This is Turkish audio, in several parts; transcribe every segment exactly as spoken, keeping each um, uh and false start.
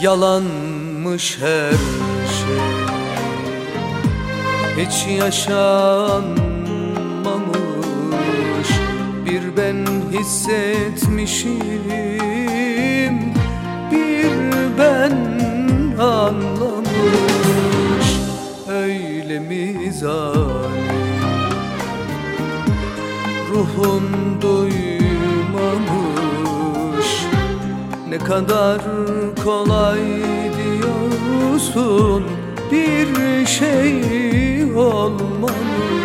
Yalanmış her şey, hiç yaşanmamış. Bir ben hissetmişim, bir ben anlamış. Öyle mi zalim, ruhum duymamış. Ne kadar kolay diyorsun, bir şey olmamış.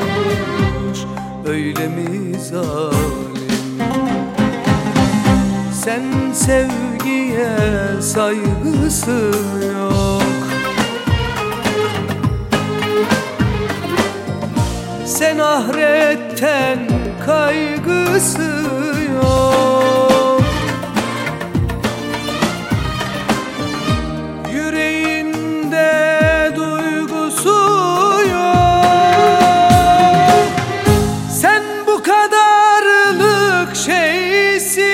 Öyle mi zalim, sen sevgiye saygısı yok. Sen ahiretten kaygısı yok. Yüreğinde duygusu yok. Sen bu kadarlık şeysin,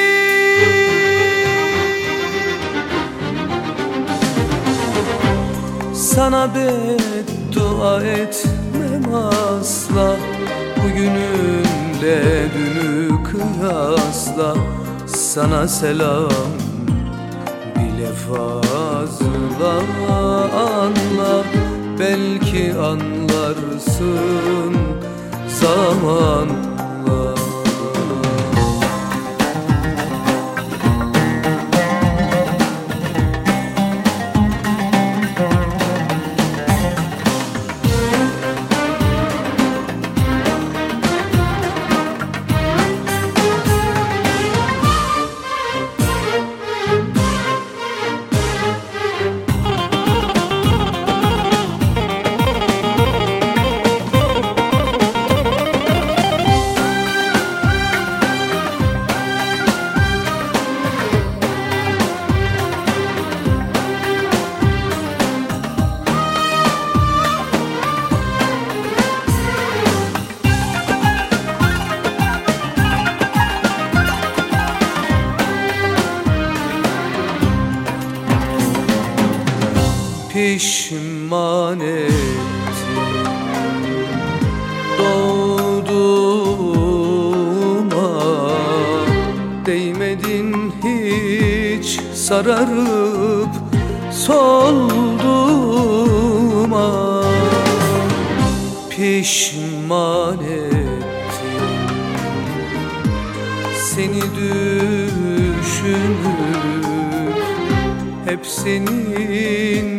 sana beddua etmem asla. Bugününle dünü kıyasla, sana selam bile fazla. Anla, belki anlarsın zamanla. Pişman ettin doğduğuma, değmedin hiç sararıp solduğuma. Pişman ettin seni düşünüp, hep senin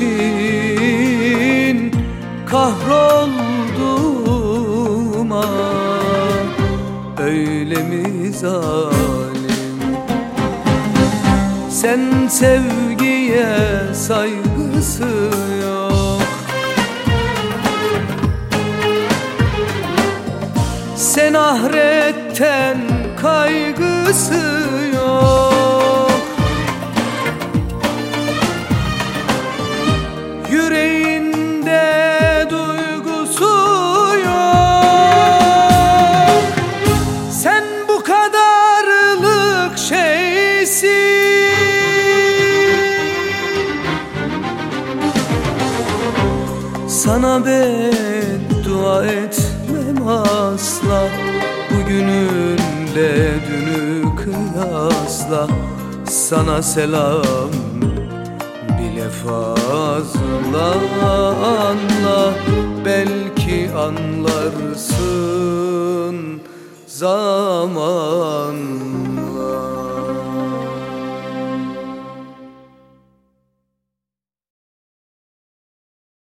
için kahrolduğuma. Öyle mi zalim, sen sevgiye saygısı yok. Sen ahiretten kaygısı yok. Yüreğinde duygusu yok. Sen bu kadarlık şeysin, sana beddua etmem asla. Bugününle dünü kıyasla, sana selam bile fazla. Anla, belki anlarsın zaman.